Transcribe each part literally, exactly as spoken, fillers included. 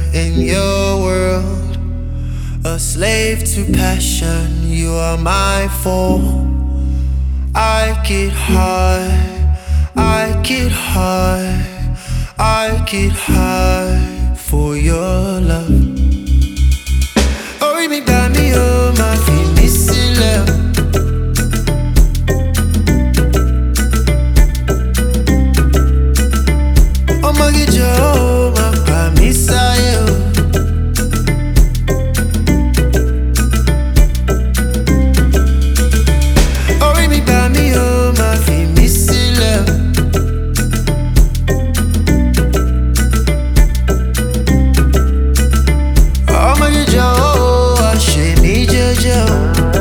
in your world, a slave to passion. You are my fall. I get high, I get high, I get high for your love. Orí mi gbà mí ó, má fi mí sílẹ̀. Ọmọge jọ̀ọ́ má pa mí sáyé o. Orí mi gbà mí ó, má fi mí sílẹ̀. Ọmọge jọ̀ọ́ wá ṣe mí jẹ́jẹ́ o.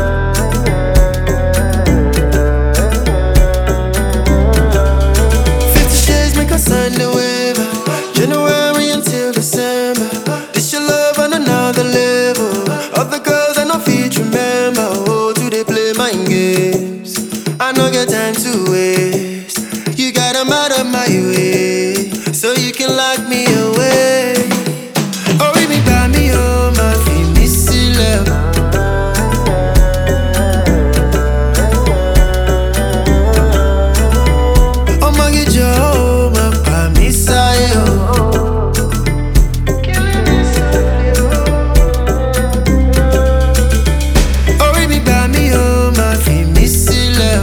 Fifty shades make a Sunday waiver. January until December. This your love on another level. Other girls I no fit remember. Oh, do they play mind games? I no get time to waste. You got 'em out of my way, so you can lock me away. Orí mi gbà mí ó, má fi mí sílẹ̀. Ọmọge jọ̀ọ́ má pa mí sáyé o. Orí mi gbà mí ó, má fi mí sílẹ̀.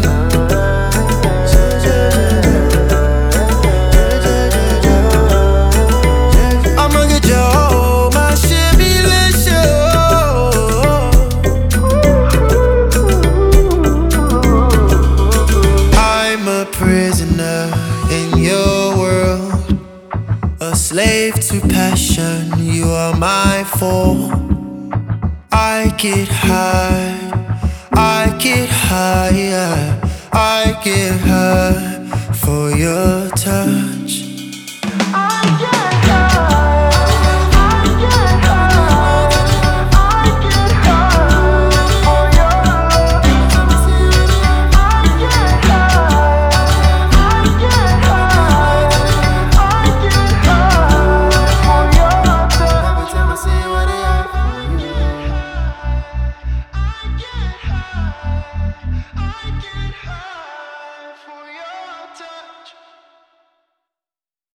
Ọmọge jọ̀ọ́ má ṣe mí léṣe o. I'm a prisoner in your world, a slave to passion. You are my fall. I get high, I get higher, I get high for your touch.